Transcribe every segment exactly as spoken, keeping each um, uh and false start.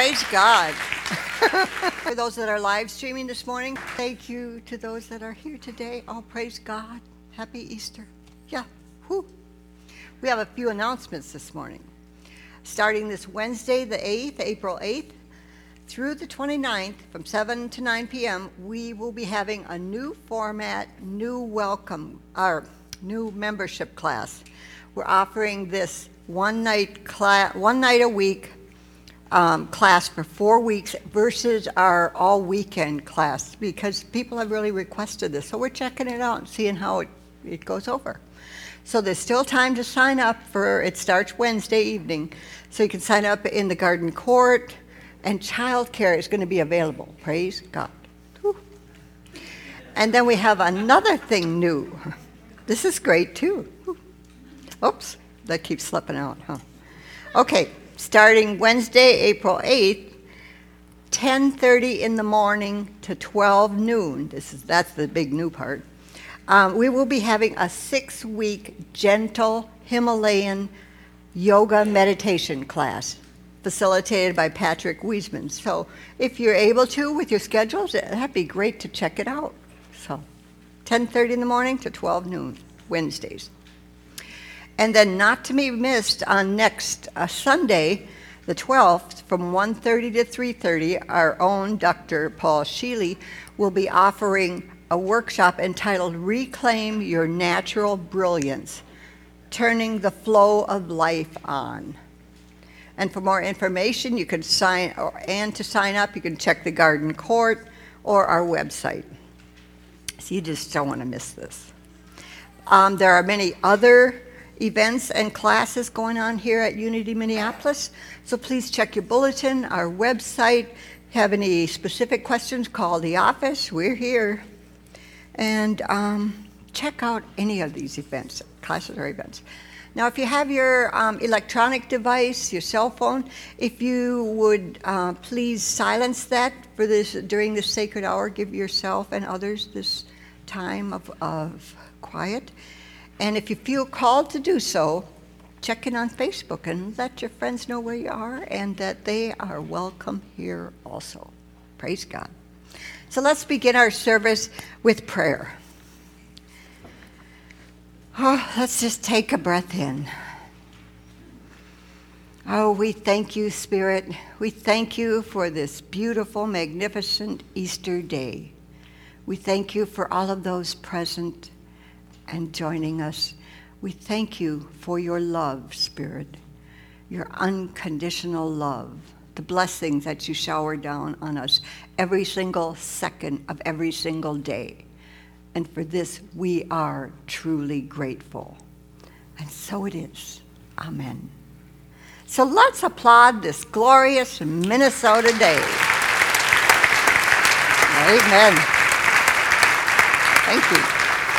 Praise God. For those that are live streaming this morning, thank you to those that are here today. Oh, praise God. Happy Easter. Yeah. Whew. We have a few announcements this morning. Starting this Wednesday, the eighth, April eighth, through the twenty-ninth, from seven to nine p.m., we will be having a new format, new welcome, our new membership class. We're offering this one night class, one night a week um, class for four weeks versus our all weekend class, because people have really requested this. So we're checking it out and seeing how it, it goes over. So there's still time to sign up for, it starts Wednesday evening. So you can sign up in the garden court, and childcare is going to be available. Praise God. Whew. And then we have another thing new. This is great too. Whew. Oops, that keeps slipping out, huh? Okay, starting Wednesday, April eighth, ten thirty in the morning to twelve noon. This is that's the big new part. Um, we will be having a six-week gentle Himalayan yoga meditation class facilitated by Patrick Wiesman. So if you're able to with your schedules, that'd be great to check it out. So ten thirty in the morning to twelve noon, Wednesdays. And then not to be missed, on next uh, Sunday, the twelfth, from one thirty to three thirty, our own Doctor Paul Sheely will be offering a workshop entitled Reclaim Your Natural Brilliance, Turning the Flow of Life On. And for more information, you can sign, or, and to sign up, you can check the garden court or our website. So you just don't want to miss this. Um, there are many other events and classes going on here at Unity Minneapolis, so please check your bulletin, our website. Have any specific questions, call the office, we're here. And um, check out any of these events, classes or events. Now, if you have your um, electronic device, your cell phone, if you would uh, please silence that for this during this sacred hour, give yourself and others this time of, of quiet. And if you feel called to do so, check in on Facebook and let your friends know where you are and that they are welcome here also. Praise God. So let's begin our service with prayer. Oh, let's just take a breath in. Oh, we thank you, Spirit. We thank you for this beautiful, magnificent Easter day. We thank you for all of those present and joining us. We thank you for your love, Spirit, your unconditional love, the blessings that you shower down on us every single second of every single day. And for this, we are truly grateful. And so it is. Amen. So let's applaud this glorious Minnesota day. Amen. Thank you.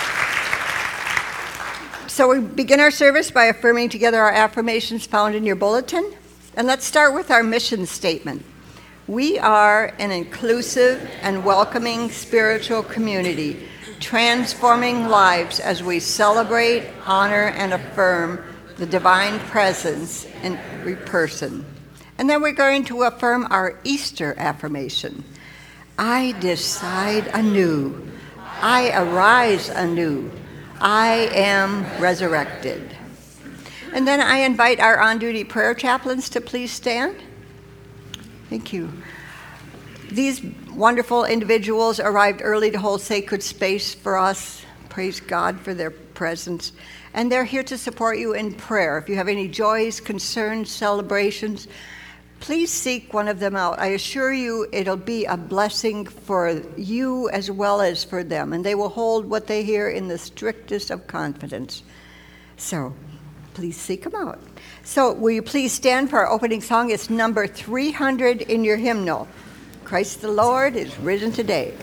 So we begin our service by affirming together our affirmations found in your bulletin. And let's start with our mission statement. We are an inclusive and welcoming spiritual community, transforming lives as we celebrate, honor, and affirm the divine presence in every person. And then we're going to affirm our Easter affirmation. I decide anew. I arise anew. I am resurrected. And then I invite our on-duty prayer chaplains to please stand. Thank you. These wonderful individuals arrived early to hold sacred space for us. Praise God for their presence. And they're here to support you in prayer. If you have any joys, concerns, celebrations, please seek one of them out. I assure you it'll be a blessing for you as well as for them. And they will hold what they hear in the strictest of confidence. So please seek them out. So will you please stand for our opening song? It's number three hundred in your hymnal. Christ the Lord is risen today.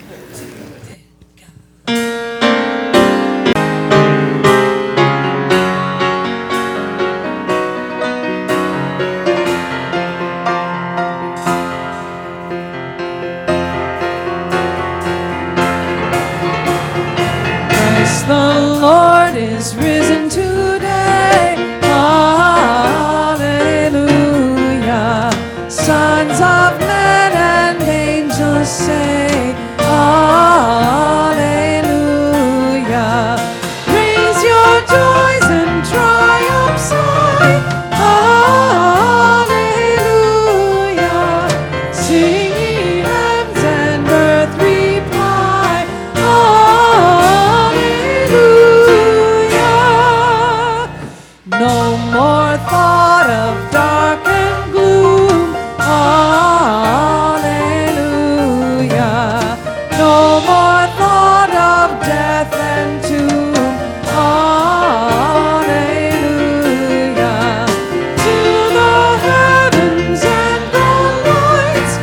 Christ the Lord is risen today. Hallelujah. Son sons of men and angels say, Hallelujah. Praise your joys and triumphs high. Hallelujah. Sing ye heavens and earth reply. Hallelujah. No more thought of dark and gloom. Hallelujah. No more thought of death and tomb. Hallelujah. To the heavens and the lights.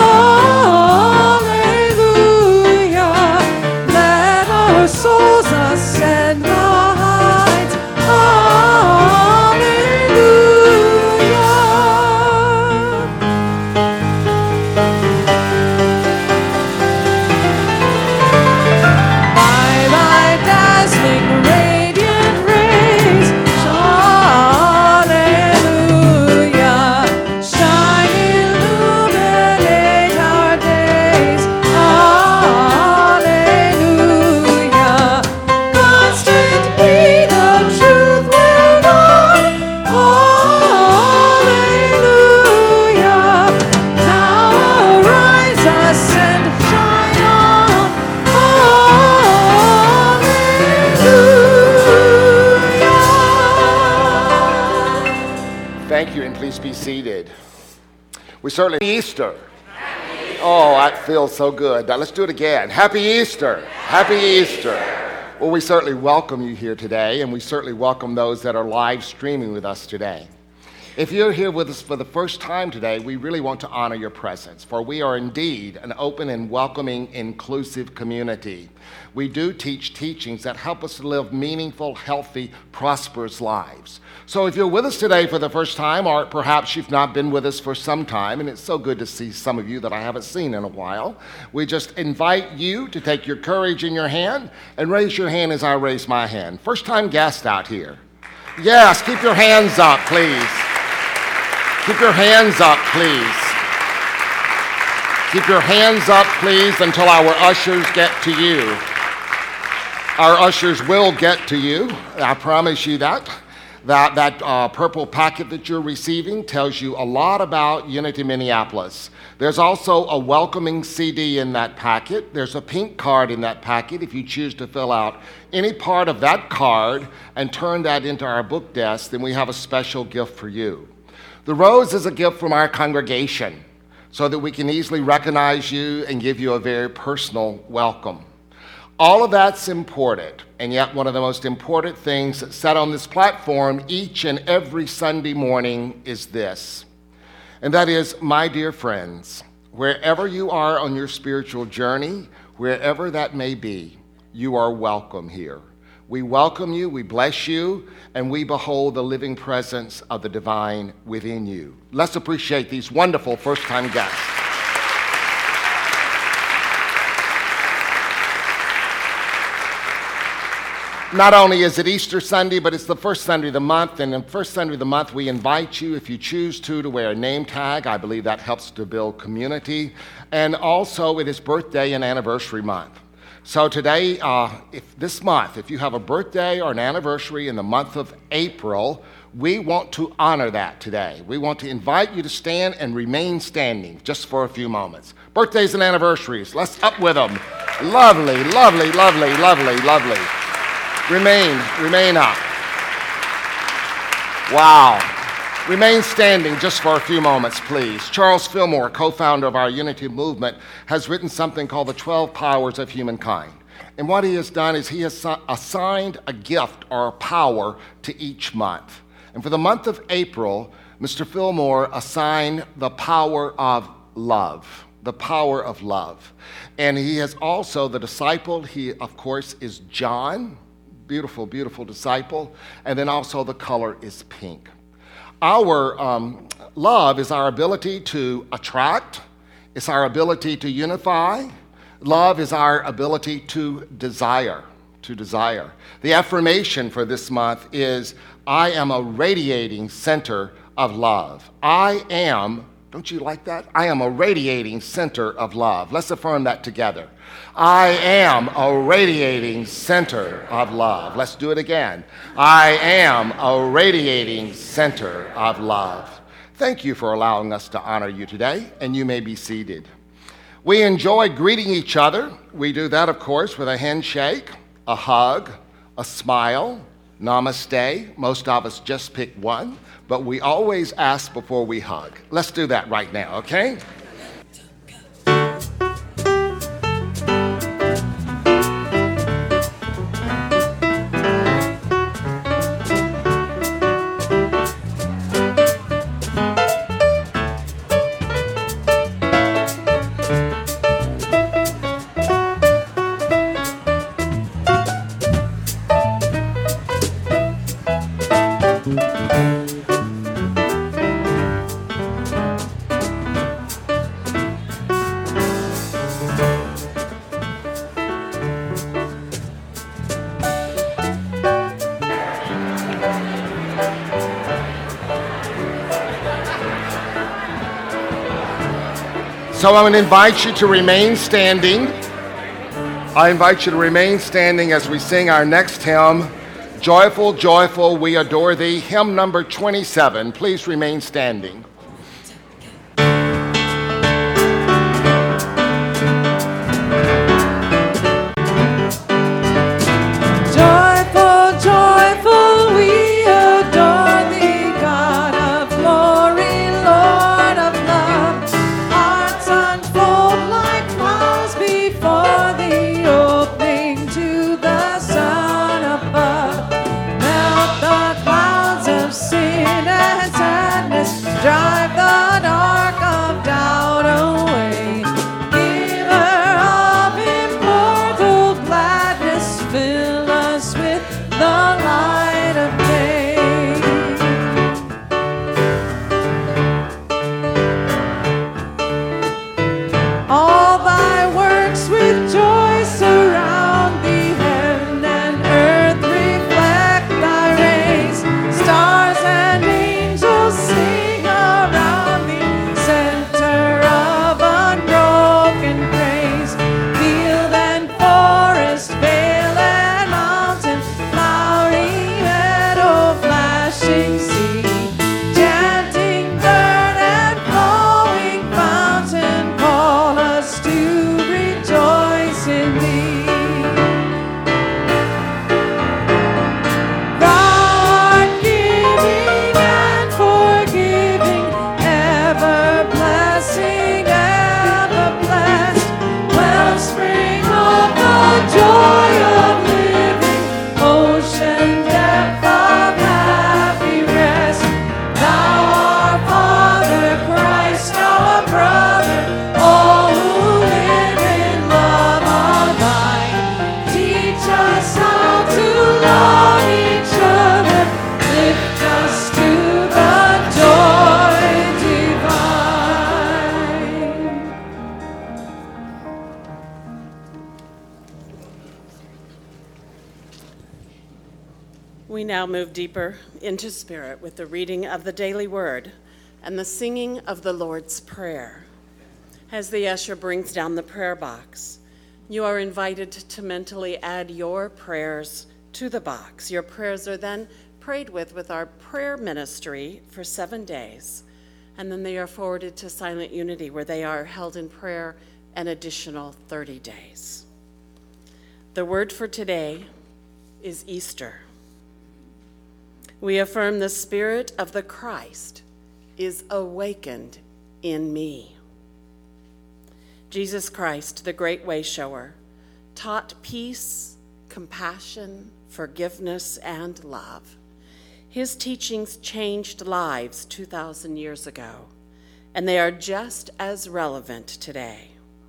Hallelujah. Let our souls ascend the heights. By thy dazzling radiant rays, hallelujah, shine, illuminate our days, hallelujah, constant be the truth we're on, hallelujah, now arise, ascend, shine on, hallelujah. Thank you, and please be seated. We certainly Easter. Oh, that feels so good. Now let's do it again. Happy Easter. Happy Easter. Well, we certainly welcome you here today, and we certainly welcome those that are live streaming with us today. If you're here with us for the first time today, we really want to honor your presence, for we are indeed an open and welcoming, inclusive community. We do teach teachings that help us to live meaningful, healthy, prosperous lives. So if you're with us today for the first time, or perhaps you've not been with us for some time, and it's so good to see some of you that I haven't seen in a while, we just invite you to take your courage in your hand and raise your hand as I raise my hand. First time guest out here. Yes, keep your hands up, please. Keep your hands up, please. Keep your hands up, please, until our ushers get to you. Our ushers will get to you. I promise you that. That, that uh, purple packet that you're receiving tells you a lot about Unity Minneapolis. There's also a welcoming C D in that packet. There's a pink card in that packet if you choose to fill out any part of that card and turn that into our book desk, then we have a special gift for you. The rose is a gift from our congregation so that we can easily recognize you and give you a very personal welcome. All of that's important, and yet one of the most important things that's said on this platform each and every Sunday morning is this, and that is, my dear friends, wherever you are on your spiritual journey, wherever that may be, you are welcome here. We welcome you, we bless you, and we behold the living presence of the divine within you. Let's appreciate these wonderful first-time guests. Not only is it Easter Sunday, but it's the first Sunday of the month, and the first Sunday of the month we invite you, if you choose to, to wear a name tag. I believe that helps to build community. And also it is birthday and anniversary month. So today, uh, if this month, if you have a birthday or an anniversary in the month of April, we want to honor that today. We want to invite you to stand and remain standing just for a few moments. Birthdays and anniversaries, let's up with them. Lovely, lovely, lovely, lovely, lovely. Remain, remain up. Wow. Remain standing just for a few moments, please. Charles Fillmore, co-founder of our Unity movement, has written something called The twelve Powers of Humankind. And what he has done is he has assigned a gift or a power to each month. And for the month of April, Mister Fillmore assigned the power of love. The power of love. And he has also, the disciple, he, of course, is John. Beautiful, beautiful disciple. And then also the color is pink. Our um, love is our ability to attract. It's our ability to unify. Love is our ability to desire, to desire. The affirmation for this month is, I am a radiating center of love. I am Don't you like that? I am a radiating center of love. Let's affirm that together. I am a radiating center of love. Let's do it again. I am a radiating center of love. Thank you for allowing us to honor you today, and you may be seated. We enjoy greeting each other. We do that, of course, with a handshake, a hug, a smile, namaste. Most of us just pick one, but we always ask before we hug. Let's do that right now, okay? So I'm going to invite you to remain standing. I invite you to remain standing as we sing our next hymn, Joyful, Joyful, We Adore Thee, hymn number twenty-seven. Please remain standing. Joyful, joyful, we adore thee, God of glory, Lord of love. Hearts unfold like flowers before the opening to the sun above. Melt the clouds of sin and sadness, drive the dark of doubt away. Giver of immortal gladness, fill us with the light of day. All thy works with joy surround thee, heaven and earth reflect thy rays. Stars and angels sing around thee, center of unbroken praise. Field and forest, vale and mountain, flowery meadow, flashing sea, chanting bird and flowing fountain, call us to rejoice in thee. Thou art giving and forgiving, ever blessing, ever blessed, wellspring of the joy of living, ocean depth of happy rest. Thou art Father, Christ our brother, all who live in love are thine. Teach us how to love each other, lift us to the joy divine. We now move deeper into spirit with the reading of the daily word and the singing of the Lord's Prayer. As the usher brings down the prayer box, you are invited to mentally add your prayers to the box. Your prayers are then prayed with with our prayer ministry for seven days, and then they are forwarded to Silent Unity, where they are held in prayer an additional thirty days. The word for today is Easter. We affirm the Spirit of the Christ is awakened in me. Jesus Christ, the great way shower, taught peace, compassion, forgiveness, and love. His teachings changed lives two thousand years ago, and they are just as relevant today.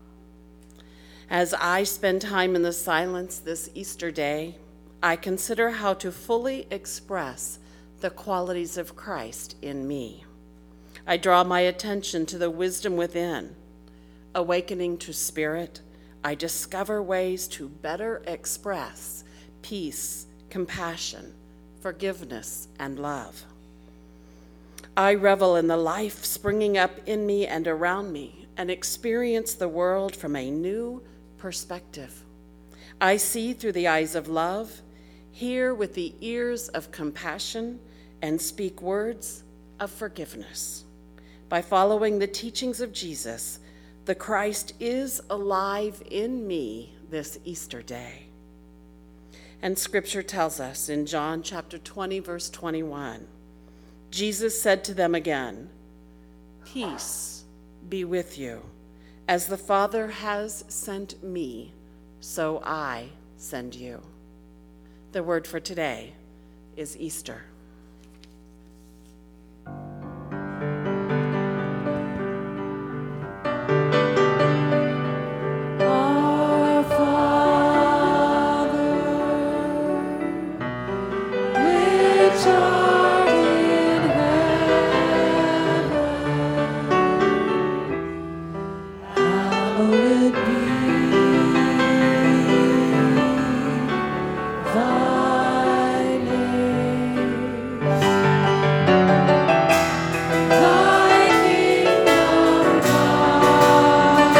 As I spend time in the silence this Easter day, I consider how to fully express the qualities of Christ in me. I draw my attention to the wisdom within. Awakening to spirit, I discover ways to better express peace, compassion, forgiveness, and love. I revel in the life springing up in me and around me and experience the world from a new perspective. I see through the eyes of love, hear with the ears of compassion, and speak words of forgiveness. By following the teachings of Jesus, the Christ is alive in me this Easter day. And scripture tells us in John chapter twenty, verse twenty-one, Jesus said to them again, "Peace be with you. As the Father has sent me, so I send you." The word for today is Easter. Our Father, which art in heaven, hallowed be thy name. Thy kingdom come,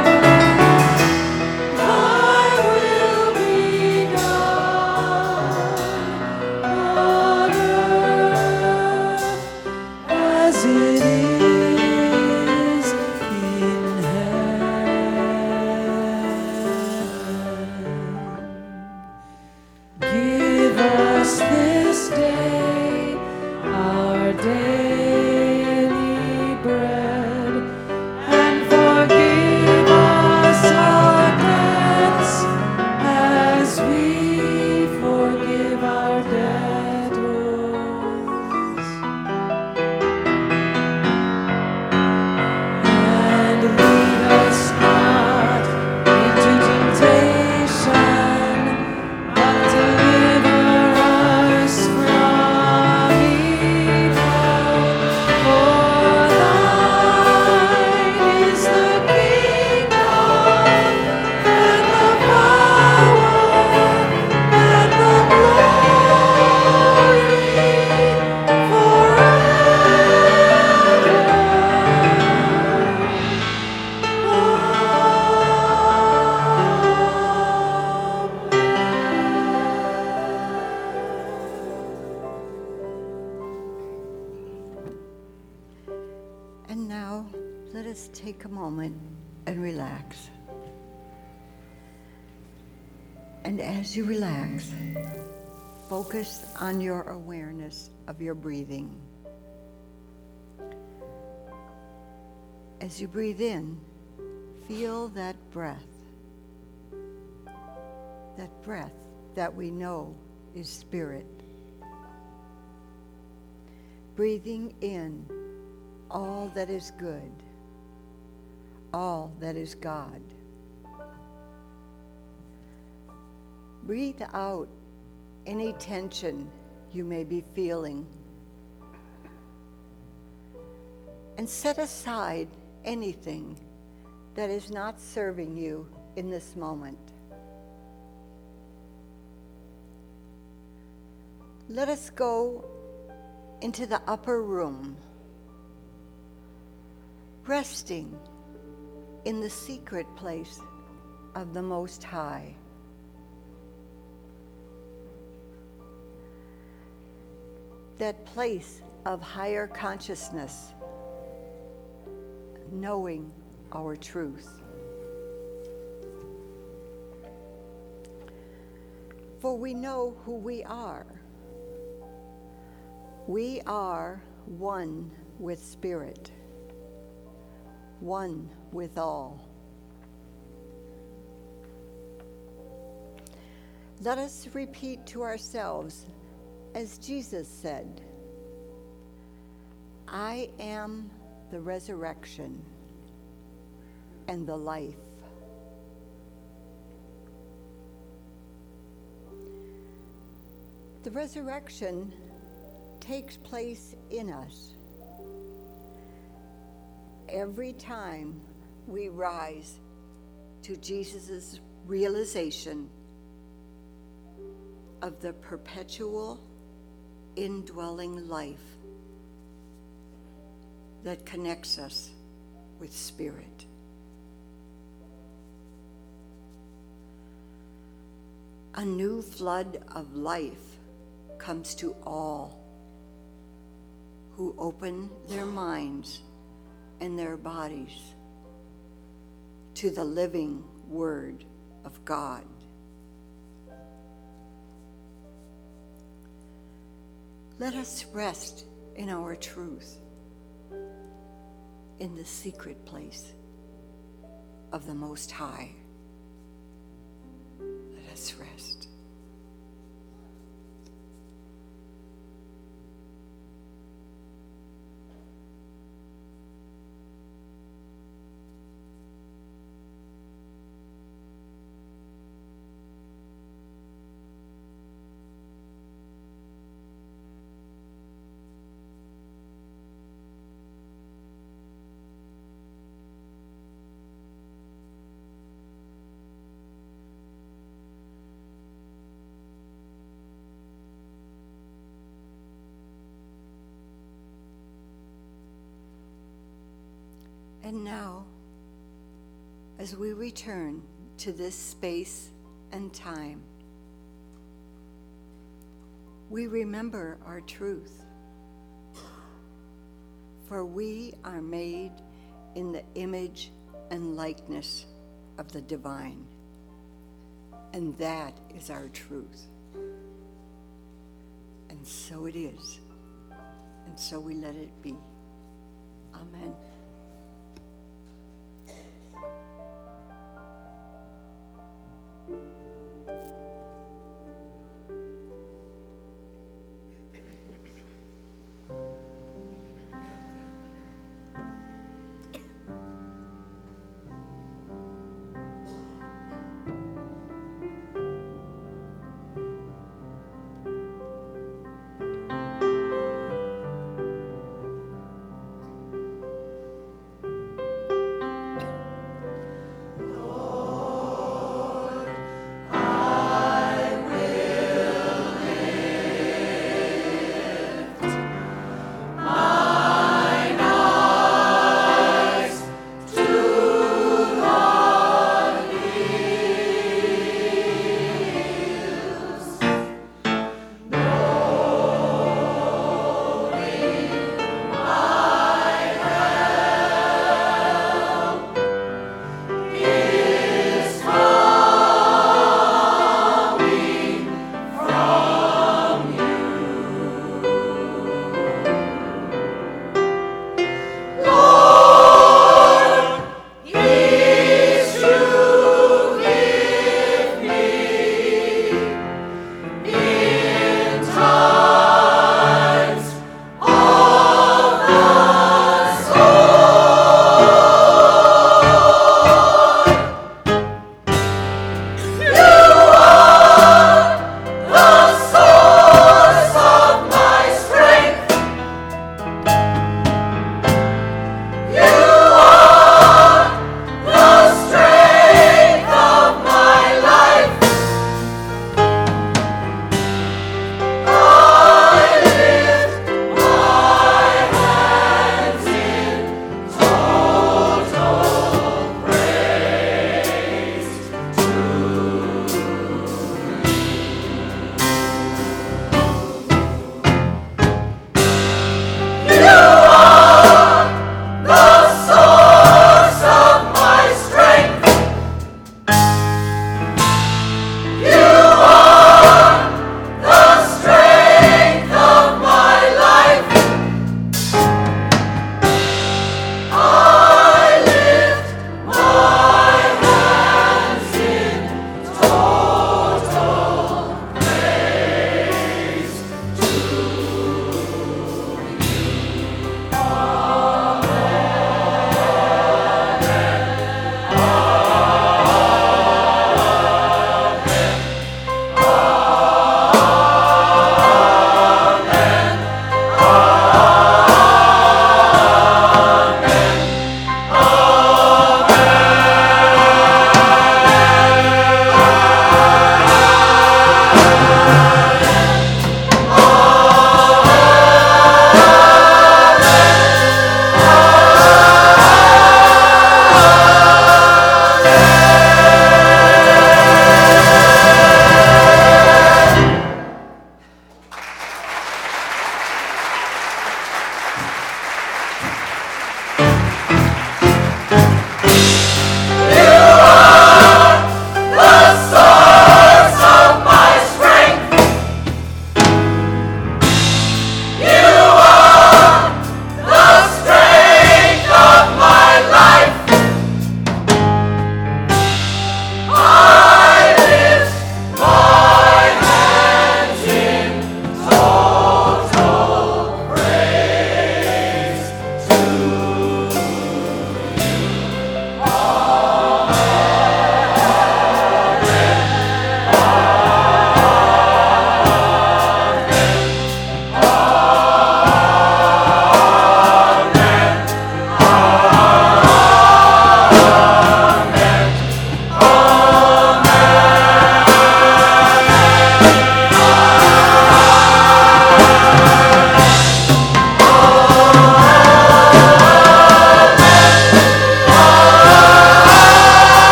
thy will be done on earth as it is in heaven. Give us this day our daily bread, and forgive us our debts as we forgive our debtors. And lead us not into temptation, but deliver us from evil. For thine is the kingdom, and the power, and the glory And now, let us take a moment and relax. And as you relax, focus on your awareness of your breathing. As you breathe in, feel that breath. That breath that we know is spirit. Breathing in all that is good, all that is God. Breathe out any tension you may be feeling, and set aside anything that is not serving you in this moment. Let us go into the upper room, resting in the secret place of the Most High. That place of higher consciousness, knowing our truth. For we know who we are. We are one with Spirit, one with all. Let us repeat to ourselves, as Jesus said, "I am the resurrection and the life." The resurrection takes place in us every time we rise to Jesus' realization of the perpetual indwelling life that connects us with Spirit. A new flood of life comes to all who open their minds and their bodies to the living Word of God. Let us rest in our truth in the secret place of the Most High. Let us rest. And now, as we return to this space and time, we remember our truth. For we are made in the image and likeness of the divine. And that is our truth. And so it is. And so we let it be. Amen.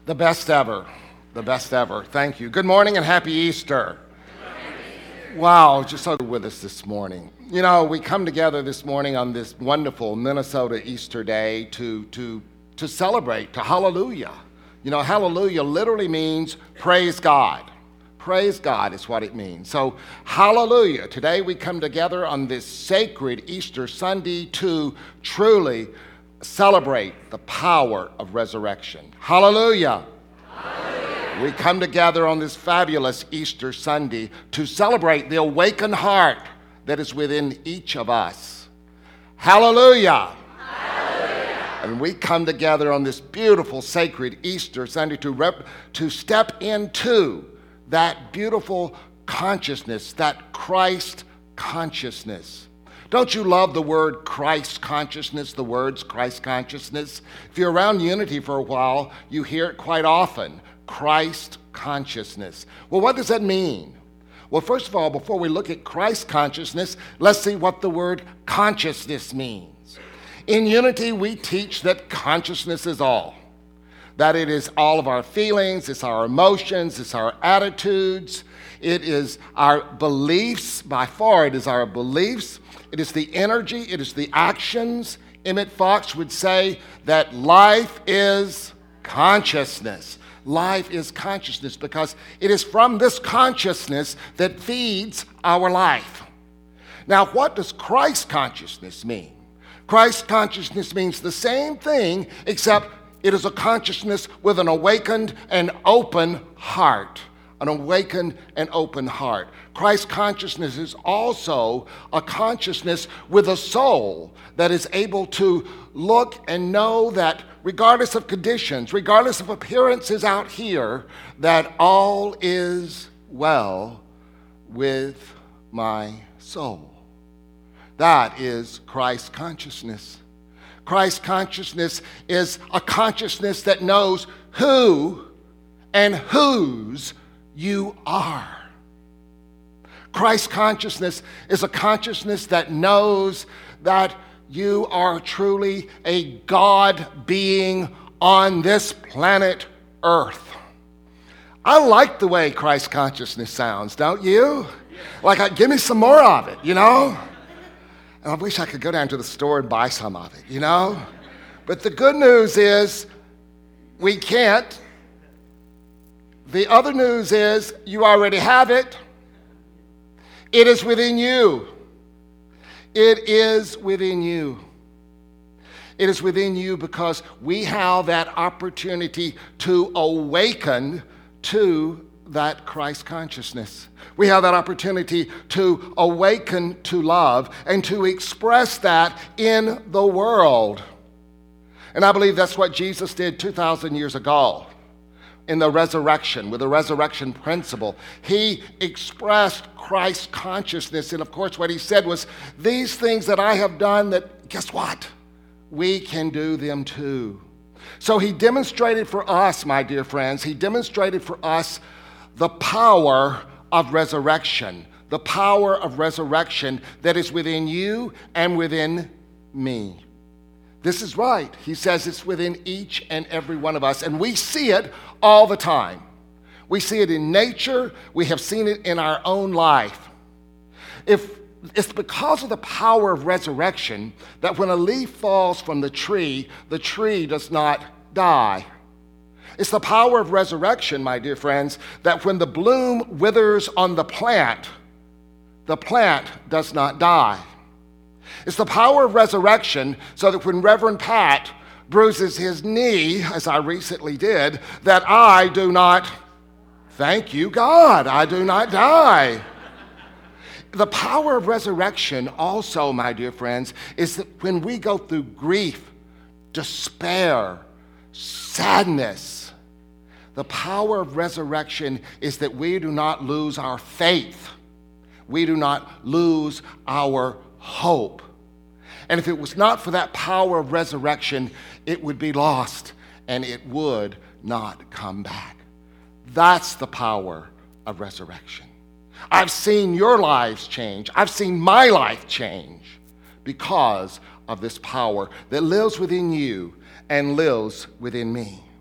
The best ever. The best ever. Thank you. Good morning and happy Easter. Wow, just so with us this morning. You know, we come together this morning on this wonderful Minnesota Easter day to, to, to celebrate, to hallelujah. You know, hallelujah literally means praise God. Praise God is what it means. So, hallelujah. Today we come together on this sacred Easter Sunday to truly celebrate the power of resurrection. Hallelujah. Hallelujah. We come together on this fabulous Easter Sunday to celebrate the awakened heart that is within each of us. Hallelujah. Hallelujah. And we come together on this beautiful sacred Easter Sunday to rep- to step into that beautiful consciousness, that Christ consciousness. Don't you love the word Christ consciousness, the words Christ consciousness? If you're around Unity for a while, you hear it quite often, Christ consciousness. Well, what does that mean? Well, first of all, before we look at Christ consciousness, let's see what the word consciousness means. In Unity, we teach that consciousness is all. That it is all of our feelings, it's our emotions, it's our attitudes, it is our beliefs. By far, it is our beliefs. It is the energy, it is the actions. Emmett Fox would say that life is consciousness. Life is consciousness because it is from this consciousness that feeds our life. Now, what does Christ consciousness mean? Christ consciousness means the same thing, except it is a consciousness with an awakened and open heart. An awakened and open heart. Christ consciousness is also a consciousness with a soul that is able to look and know that regardless of conditions, regardless of appearances out here, that all is well with my soul. That is Christ consciousness. Christ consciousness is a consciousness that knows who and whose you are. Christ consciousness is a consciousness that knows that you are truly a God being on this planet Earth. I like the way Christ consciousness sounds, don't you? Like, uh, give me some more of it, you know? And I wish I could go down to the store and buy some of it, you know? But the good news is we can't. The other news is you already have it. It is within you. It is within you. It is within you because we have that opportunity to awaken to that Christ consciousness. We have that opportunity to awaken to love and to express that in the world. And I believe that's what Jesus did two thousand years ago. In the resurrection, with the resurrection principle, he expressed Christ consciousness. And of course, what he said was, these things that I have done, that, guess what? We can do them too. So he demonstrated for us, my dear friends, he demonstrated for us the power of resurrection, the power of resurrection that is within you and within me. This is right. He says it's within each and every one of us, and we see it all the time. We see it in nature. We have seen it in our own life. If it's because of the power of resurrection that when a leaf falls from the tree, the tree does not die. It's the power of resurrection, my dear friends, that when the bloom withers on the plant, the plant does not die. It's the power of resurrection so that when Reverend Pat bruises his knee, as I recently did, that I do not, thank you God, I do not die. The power of resurrection also, my dear friends, is that when we go through grief, despair, sadness, the power of resurrection is that we do not lose our faith. We do not lose our hope. And if it was not for that power of resurrection, it would be lost and it would not come back. That's the power of resurrection. I've seen your lives change. I've seen my life change because of this power that lives within you and lives within me.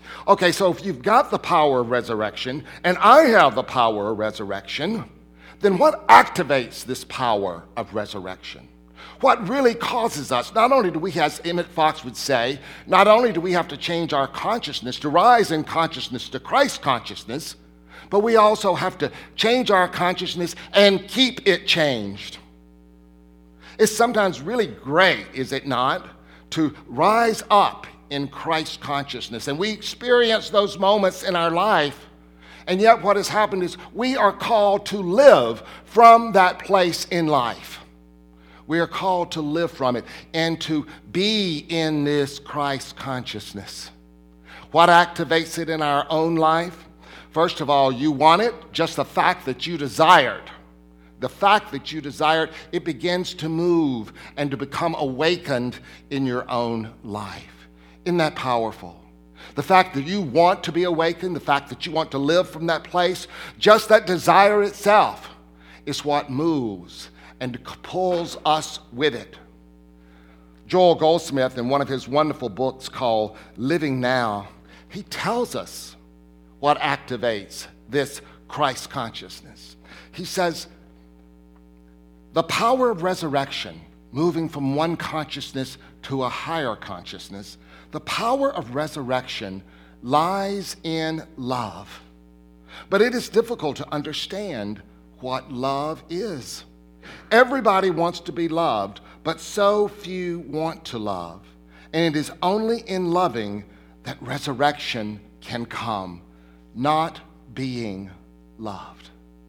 Okay, so if you've got the power of resurrection, and I have the power of resurrection, then what activates this power of resurrection? What really causes us, not only do we, as Emmett Fox would say, not only do we have to change our consciousness to rise in consciousness to Christ consciousness, but we also have to change our consciousness and keep it changed. It's sometimes really great, is it not, to rise up in Christ consciousness. And we experience those moments in our life. And yet what has happened is we are called to live from that place in life. We are called to live from it and to be in this Christ consciousness. What activates it in our own life? First of all, you want it, just the fact that you desired. The fact that you desired, it begins to move and to become awakened in your own life. Isn't that powerful? The fact that you want to be awakened, the fact that you want to live from that place, just that desire itself is what moves and pulls us with it. Joel Goldsmith, in one of his wonderful books called Living Now, he tells us what activates this Christ consciousness. He says, the power of resurrection, moving from one consciousness to a higher consciousness, the power of resurrection lies in love. But it is difficult to understand what love is. Everybody wants to be loved, but so few want to love. And it is only in loving that resurrection can come, not being loved.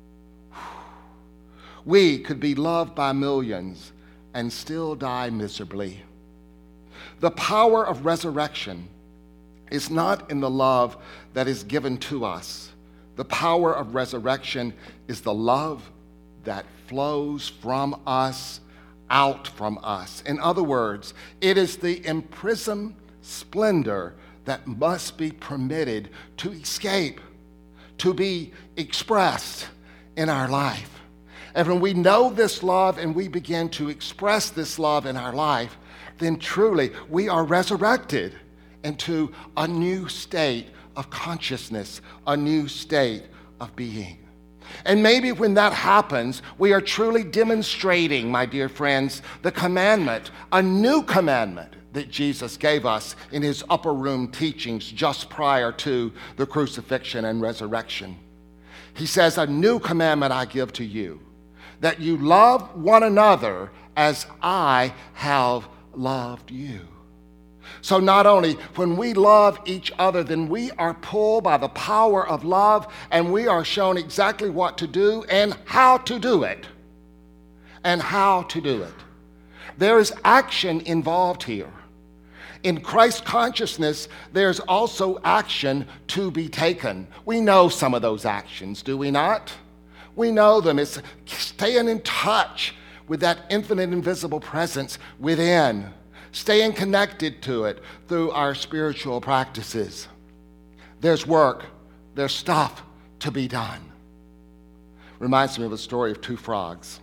We could be loved by millions and still die miserably. The power of resurrection is not in the love that is given to us. The power of resurrection is the love that flows from us, out from us. In other words, it is the imprisoned splendor that must be permitted to escape, to be expressed in our life. And when we know this love and we begin to express this love in our life, then truly we are resurrected into a new state of consciousness, a new state of being. And maybe when that happens, we are truly demonstrating, my dear friends, the commandment, a new commandment that Jesus gave us in his upper room teachings just prior to the crucifixion and resurrection. He says, a new commandment I give to you, that you love one another as I have loved you. So not only when we love each other, then we are pulled by the power of love, and we are shown exactly what to do and how to do it. And how to do it. There is action involved here. In Christ consciousness, there's also action to be taken. We know some of those actions, do we not? We know them. It's staying in touch with that infinite invisible presence within, staying connected to it through our spiritual practices. There's work, there's stuff to be done. Reminds me of a story of two frogs.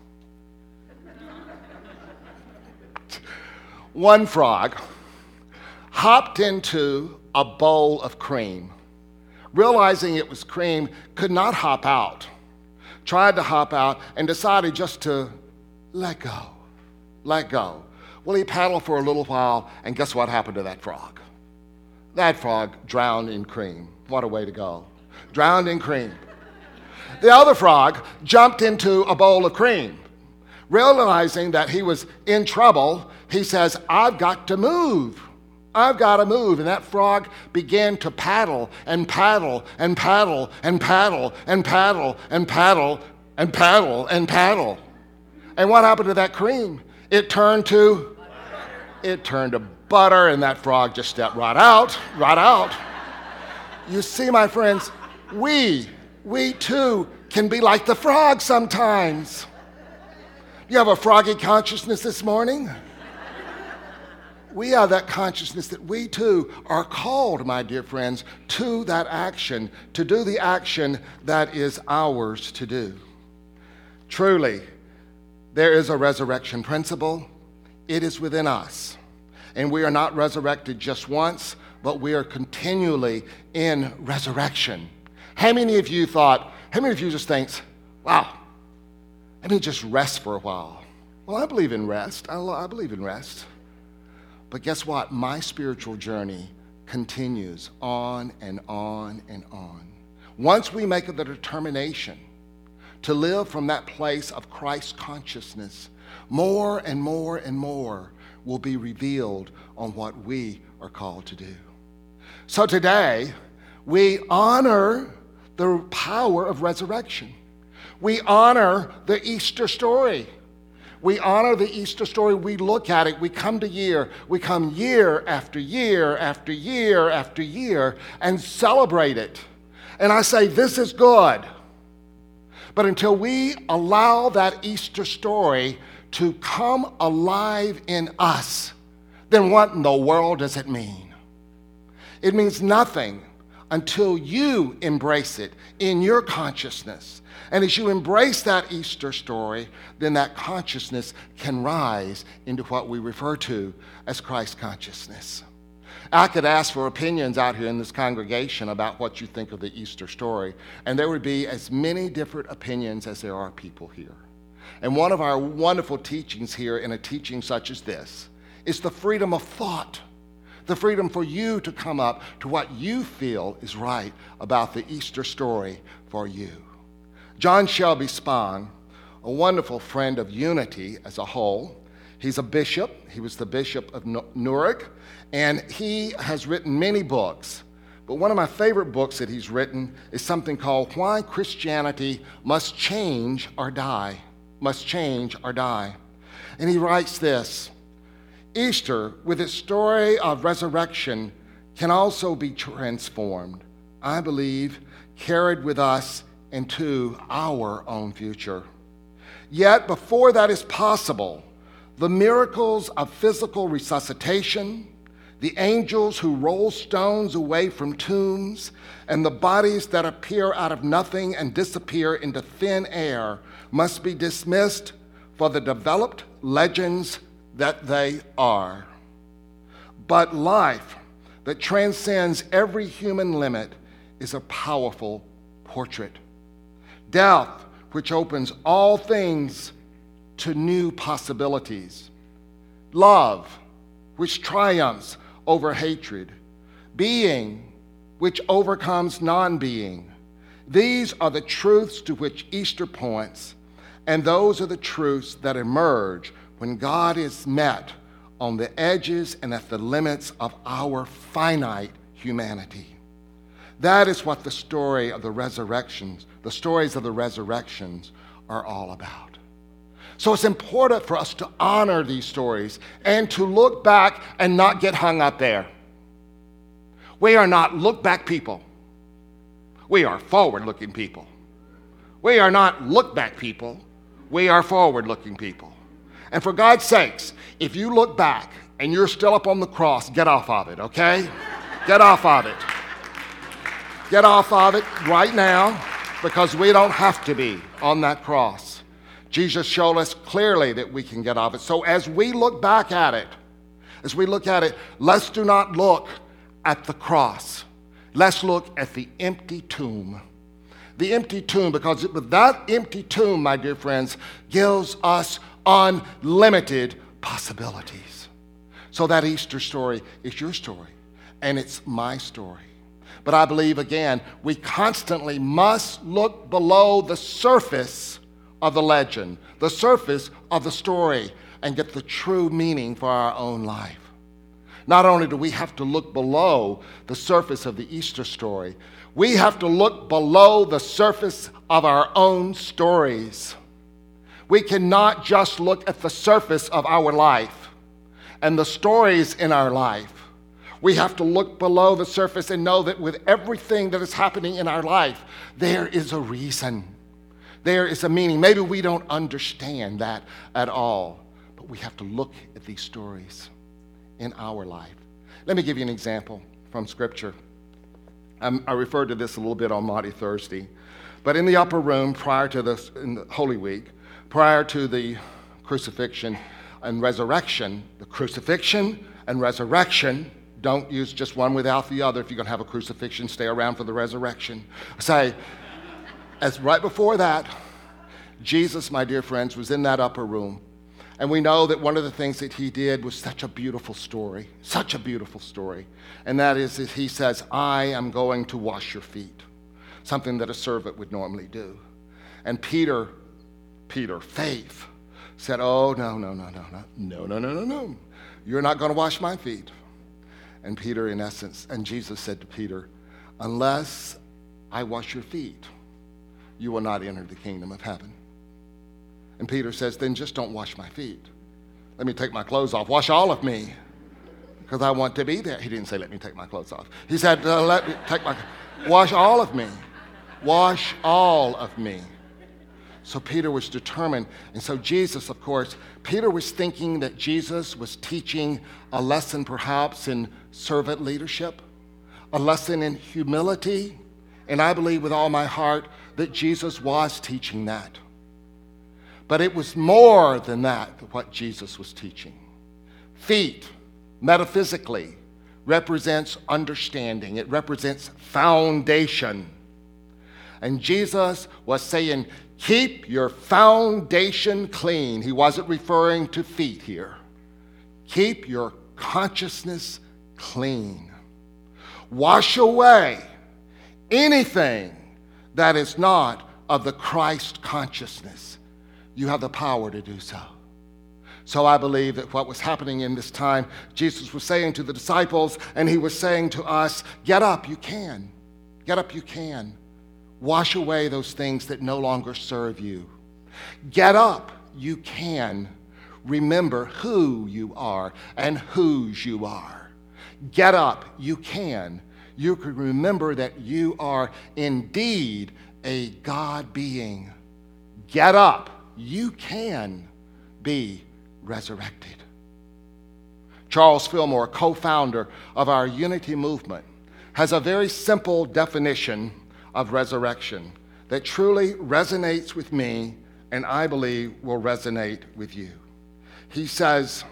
One frog hopped into a bowl of cream, realizing it was cream, could not hop out, tried to hop out, and decided just to let go, let go. Well, he paddled for a little while, and guess what happened to that frog? That frog drowned in cream. What a way to go. Drowned in cream. The other frog jumped into a bowl of cream. Realizing that he was in trouble, he says, I've got to move. I've got to move. And that frog began to paddle and paddle and paddle and paddle and paddle and paddle and paddle and paddle. And what happened to that cream? It turned to it turned to butter, and that frog just stepped right out, right out. You see, my friends, we, we too can be like the frog sometimes. You have a froggy consciousness this morning? We have that consciousness that we too are called, my dear friends, to that action, to do the action that is ours to do. Truly, there is a resurrection principle. It is within us. And we are not resurrected just once, but we are continually in resurrection. How many of you thought, how many of you just thinks, wow, let me just rest for a while? Well, I believe in rest. I, I believe in rest. But guess what? My spiritual journey continues on and on and on. Once we make the determination to live from that place of Christ consciousness, more and more and more will be revealed on what we are called to do. So today, we honor the power of resurrection. We honor the Easter story. We honor the Easter story. We look at it. We come to year. We come year after year after year after year and celebrate it. And I say, this is good. But until we allow that Easter story to come alive in us, then what in the world does it mean? It means nothing until you embrace it in your consciousness. And as you embrace that Easter story, then that consciousness can rise into what we refer to as Christ consciousness. I could ask for opinions out here in this congregation about what you think of the Easter story, and there would be as many different opinions as there are people here. And one of our wonderful teachings here in a teaching such as this is the freedom of thought, the freedom for you to come up to what you feel is right about the Easter story for you. John Shelby Spong, a wonderful friend of unity as a whole, he's a bishop. He was the bishop of Newark, and he has written many books. But one of my favorite books that he's written is something called Why Christianity Must Change or Die. Must change or die. And he writes this: Easter, with its story of resurrection, can also be transformed, I believe, carried with us into our own future. Yet, before that is possible, the miracles of physical resuscitation, the angels who roll stones away from tombs, and the bodies that appear out of nothing and disappear into thin air must be dismissed for the developed legends that they are. But life that transcends every human limit is a powerful portrait. Death, which opens all things to new possibilities. Love, which triumphs over hatred. Being, which overcomes non-being. These are the truths to which Easter points, and those are the truths that emerge when God is met on the edges and at the limits of our finite humanity. That is what the story of the resurrections, the stories of the resurrections are all about. So it's important for us to honor these stories and to look back and not get hung up there. We are not look-back people. We are forward-looking people. We are not look-back people. We are forward-looking people. And for God's sakes, if you look back and you're still up on the cross, get off of it, okay? Get off of it. Get off of it right now, because we don't have to be on that cross. Jesus showed us clearly that we can get off it. So as we look back at it, as we look at it, let's do not look at the cross. Let's look at the empty tomb. The empty tomb, because with that empty tomb, my dear friends, gives us unlimited possibilities. So that Easter story is your story, and it's my story. But I believe, again, we constantly must look below the surface of the legend, the surface of the story, and get the true meaning for our own life. Not only do we have to look below the surface of the Easter story, we have to look below the surface of our own stories. We cannot just look at the surface of our life and the stories in our life. We have to look below the surface and know that with everything that is happening in our life, there is a reason. There is a meaning. Maybe we don't understand that at all, but we have to look at these stories in our life. Let me give you an example from Scripture. I'm, I referred to this a little bit on Maundy Thursday, but in the upper room prior to the in the Holy Week, prior to the crucifixion and resurrection, the crucifixion and resurrection, don't use just one without the other. If you're going to have a crucifixion, stay around for the resurrection. Say, as right before that, Jesus, my dear friends, was in that upper room. And we know that one of the things that he did was such a beautiful story, such a beautiful story. And that is that he says, I am going to wash your feet, something that a servant would normally do. And Peter, Peter, faith, said, oh, no, no, no, no, no, no, no, no, no, no. You're not going to wash my feet. And Peter, in essence, and Jesus said to Peter, unless I wash your feet, you will not enter the kingdom of heaven. And Peter says, then just don't wash my feet. Let me take my clothes off. Wash all of me, because I want to be there. He didn't say, let me take my clothes off. He said, uh, let me take my, wash all of me. Wash all of me. So Peter was determined. And so Jesus, of course, Peter was thinking that Jesus was teaching a lesson perhaps in servant leadership, a lesson in humility. And I believe with all my heart that Jesus was teaching that. But it was more than that, what Jesus was teaching. Feet, metaphysically, represents understanding. It represents foundation. And Jesus was saying, keep your foundation clean. He wasn't referring to feet here. Keep your consciousness clean. Wash away anything that is not of the Christ consciousness. You have the power to do so. So I believe that what was happening in this time, Jesus was saying to the disciples, and he was saying to us, get up, you can. Get up, you can. Wash away those things that no longer serve you. Get up, you can. Remember who you are and whose you are. Get up, you can. You can remember that you are indeed a God being. Get up, you can be resurrected. Charles Fillmore, co-founder of our Unity movement, has a very simple definition of resurrection that truly resonates with me and I believe will resonate with you. He says,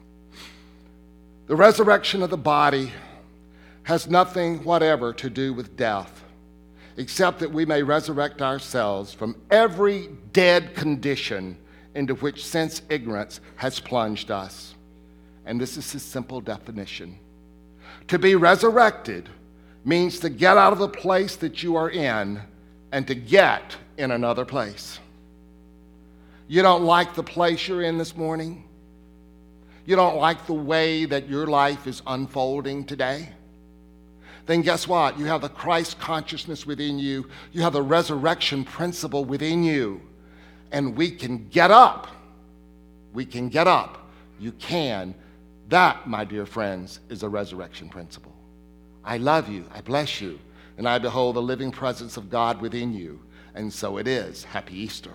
the resurrection of the body has nothing whatever to do with death, except that we may resurrect ourselves from every dead condition into which sense ignorance has plunged us. And this is his simple definition. To be resurrected means to get out of the place that you are in and to get in another place. You don't like the place you're in this morning? You don't like the way that your life is unfolding today? Then guess what? You have the Christ consciousness within you. You have the resurrection principle within you. And we can get up. We can get up. You can. That, my dear friends, is a resurrection principle. I love you. I bless you. And I behold the living presence of God within you. And so it is. Happy Easter.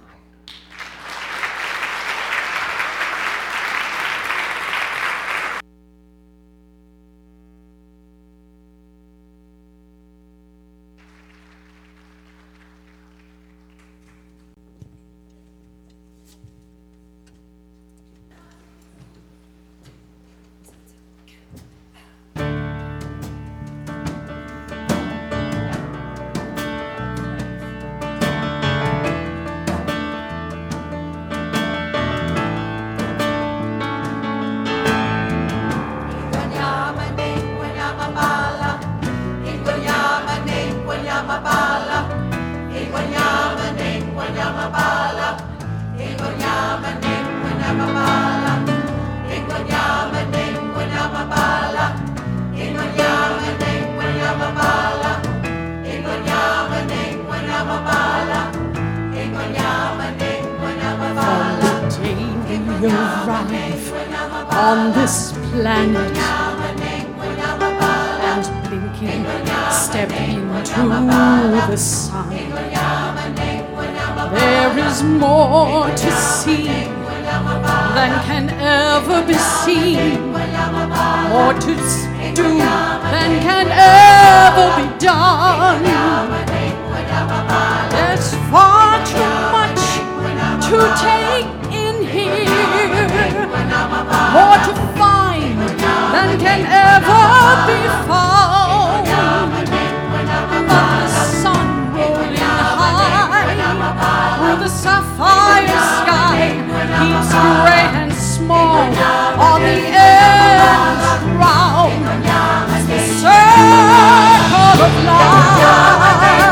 On this planet and blinking step into the sun, there is more to see than can ever be seen, more to do than can ever be done. There's far too much to take in here, more to find than all the ends round the circle of life.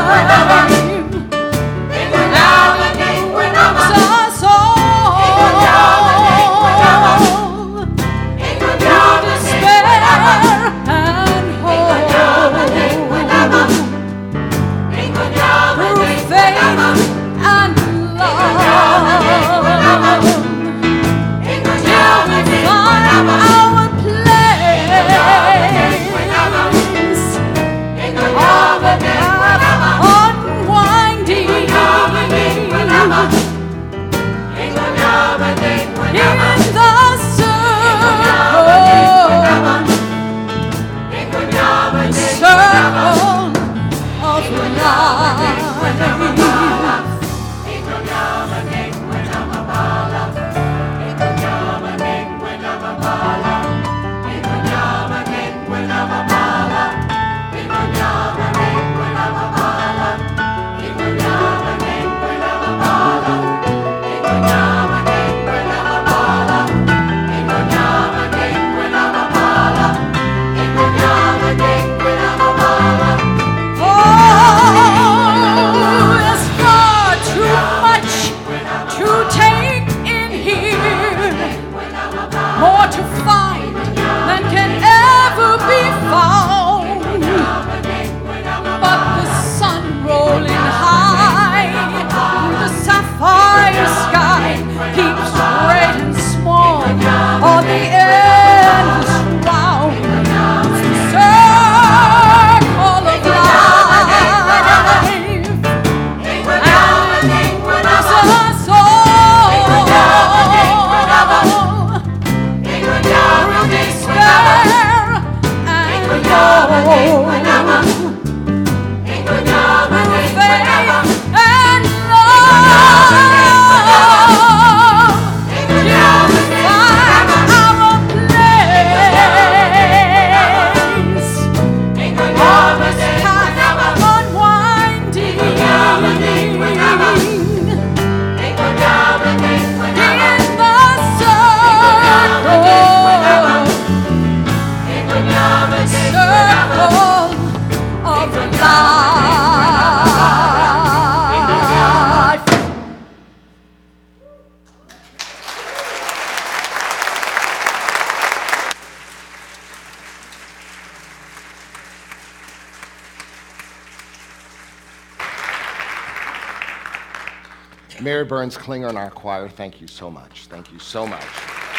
Mary Burns Klinger and our choir, thank you so much. Thank you so much.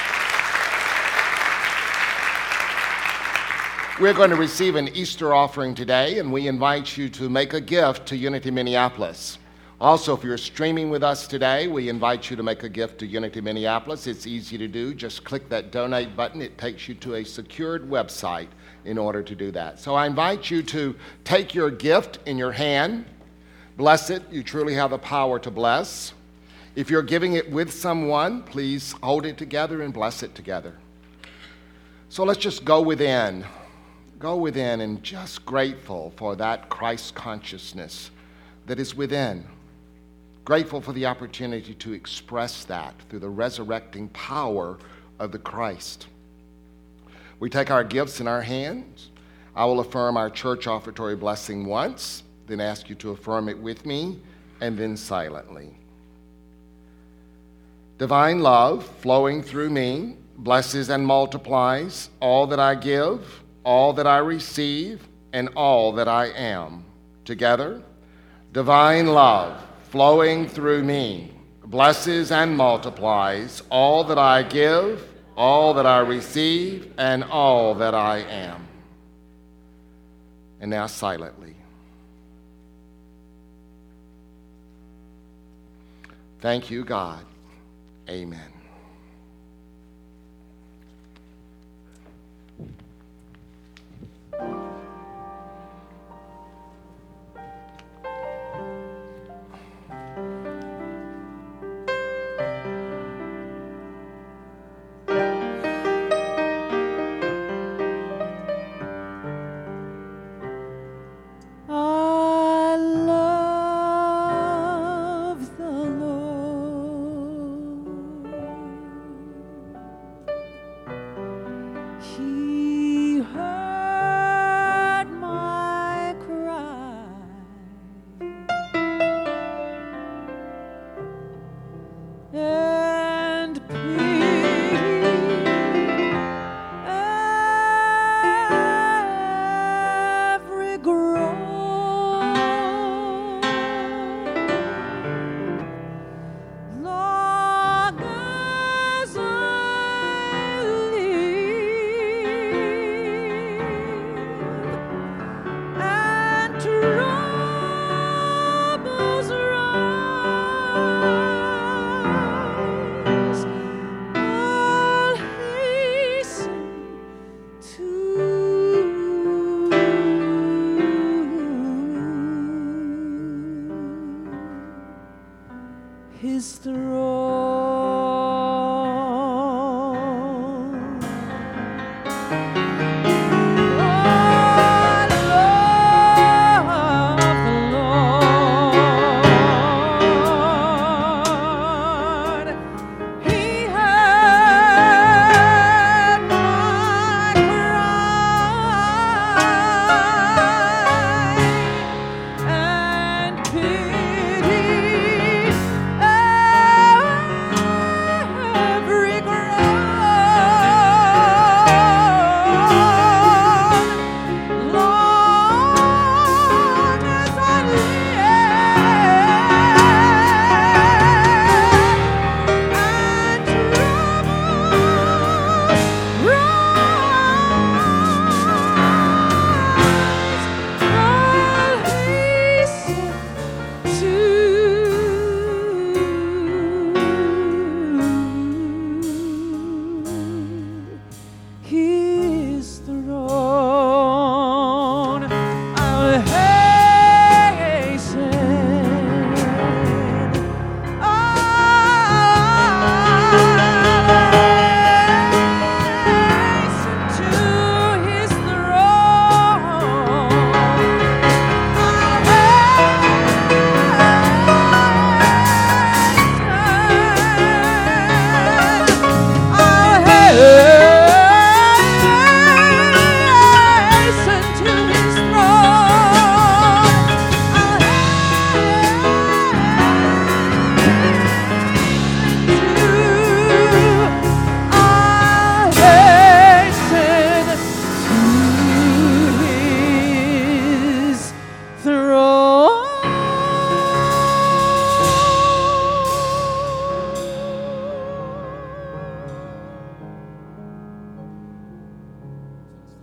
We're going to receive an Easter offering today, and we invite you to make a gift to Unity Minneapolis. Also, if you're streaming with us today, we invite you to make a gift to Unity Minneapolis. It's easy to do. Just click that donate button. It takes you to a secured website in order to do that. So I invite you to take your gift in your hand. Bless it. You truly have the power to bless. If you're giving it with someone, please hold it together and bless it together. So let's just go within. Go within and just grateful for that Christ consciousness that is within. Grateful for the opportunity to express that through the resurrecting power of the Christ. We take our gifts in our hands. I will affirm our church offertory blessing once, then ask you to affirm it with me, and then silently. Divine love flowing through me blesses and multiplies all that I give, all that I receive, and all that I am. Together, divine love flowing through me blesses and multiplies all that I give, all that I receive, and all that I am. And now silently. Thank you, God. Amen. I love the Lord.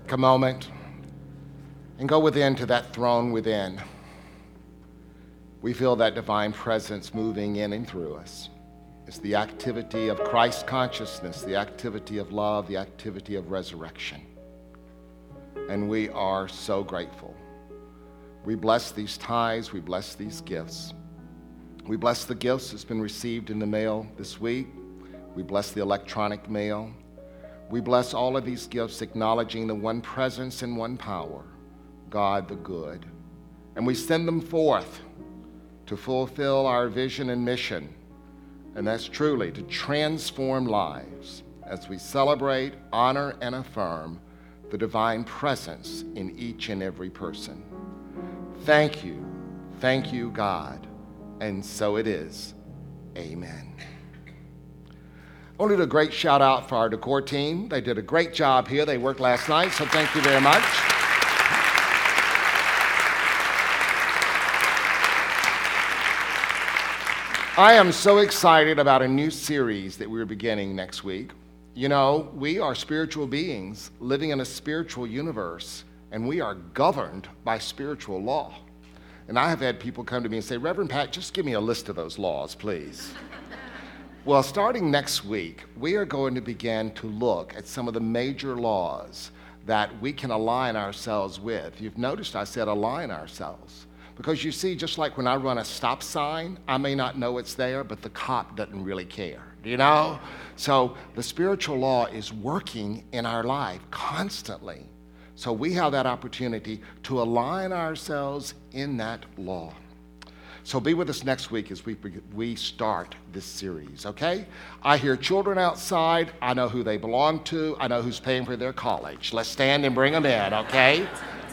Take a moment and go within to that throne within. We feel that divine presence moving in and through us. It's the activity of Christ consciousness, the activity of love, the activity of resurrection. And we are so grateful. We bless these tithes, we bless these gifts. We bless the gifts that's been received in the mail this week. We bless the electronic mail. We bless all of these gifts, acknowledging the one presence and one power, God the good. And we send them forth to fulfill our vision and mission, and that's truly to transform lives as we celebrate, honor, and affirm the divine presence in each and every person. Thank you, thank you, God, and so it is. Amen. I want to do a great shout out for our decor team. They did a great job here. They worked last night, so thank you very much. I am so excited about a new series that we're beginning next week. You know, we are spiritual beings living in a spiritual universe, and we are governed by spiritual law. And I have had people come to me and say, Reverend Pat, just give me a list of those laws, please. Well, starting next week, we are going to begin to look at some of the major laws that we can align ourselves with. You've noticed I said align ourselves. Because you see, just like when I run a stop sign, I may not know it's there, but the cop doesn't really care, you know? So the spiritual law is working in our life constantly. So we have that opportunity to align ourselves in that law. So be with us next week as we we start this series, okay? I hear children outside. I know who they belong to. I know who's paying for their college. Let's stand and bring them in, okay?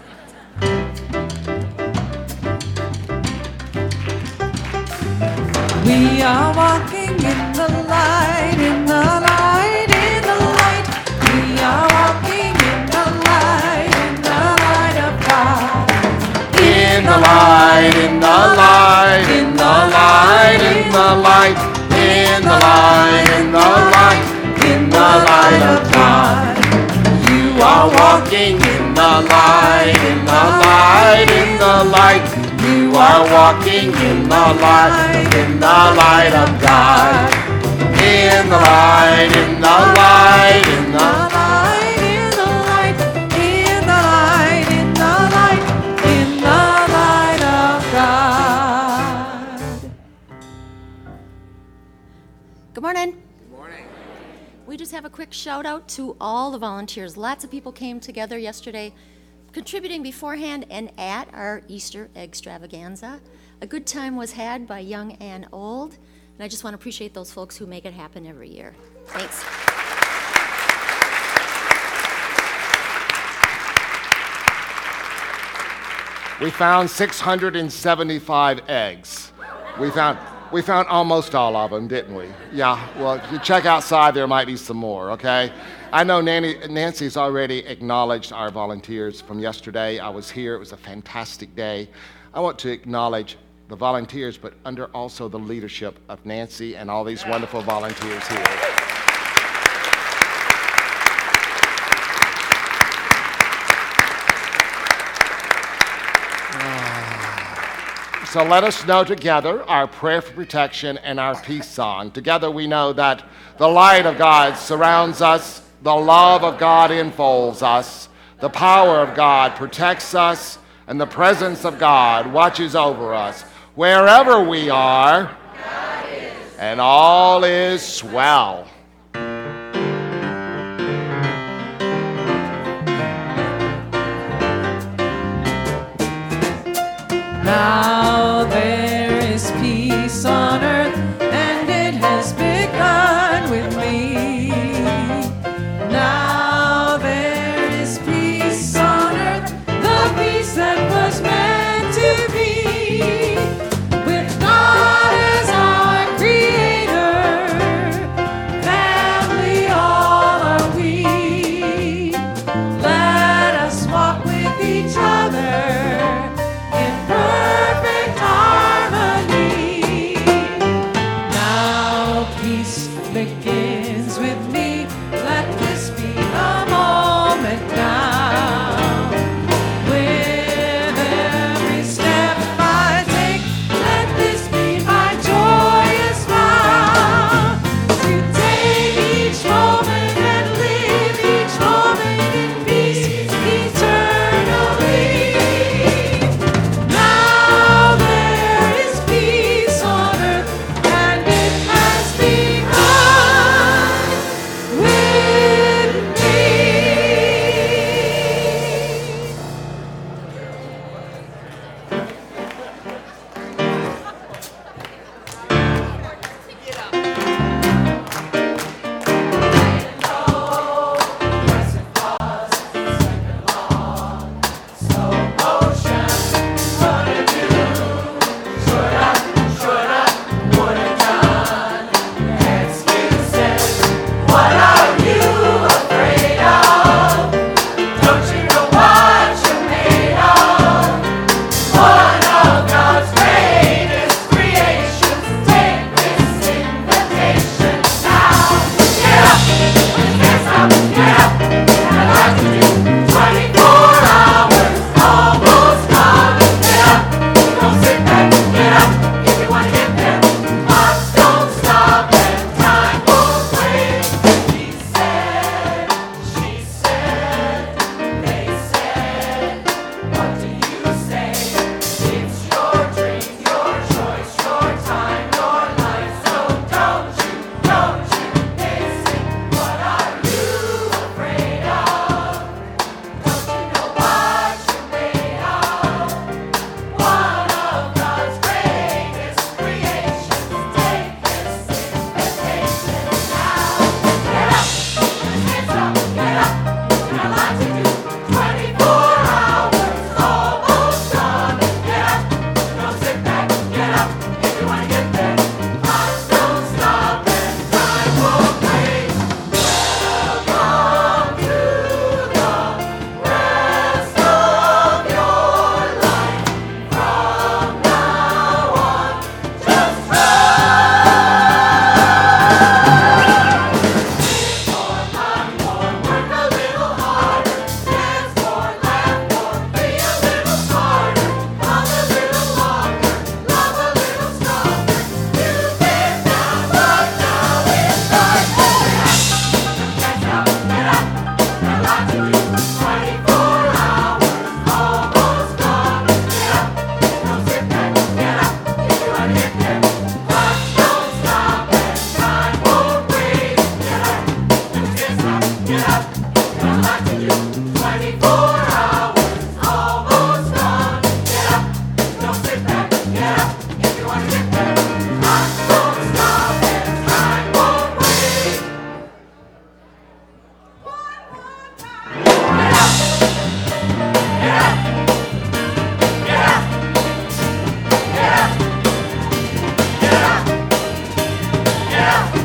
We are walking in the light, in the light, in the light. We are walking in the light, in the light of God. In the light, in the light, in the light, in the light, in the light, in the light, in the light of God. You are walking in the light, in the light, in the light. You are walking in the light, in the light of God. In the light, in the light, in the light, in the light, in the light, in the light, in the light of God. Good morning. Good morning. We just have a quick shout out to all the volunteers. Lots of people came together yesterday, contributing beforehand and at our Easter extravaganza. A good time was had by young and old, and I just want to appreciate those folks who make it happen every year. Thanks. We found six hundred seventy-five eggs. We found we found almost all of them, didn't we? Yeah, well, if you check outside, there might be some more, okay? I know Nanny, Nancy's already acknowledged our volunteers from yesterday. I was here. It was a fantastic day. I want to acknowledge the volunteers, but under also the leadership of Nancy and all these wonderful volunteers here. So let us know together our prayer for protection and our peace song. Together we know that the light of God surrounds us, the love of God enfolds us, the power of God protects us, and the presence of God watches over us. Wherever we are, and all is swell. Now there is peace on earth, and it has begun with me. Now there is peace on earth, the peace that was meant to be. With God as our Creator, Yeah!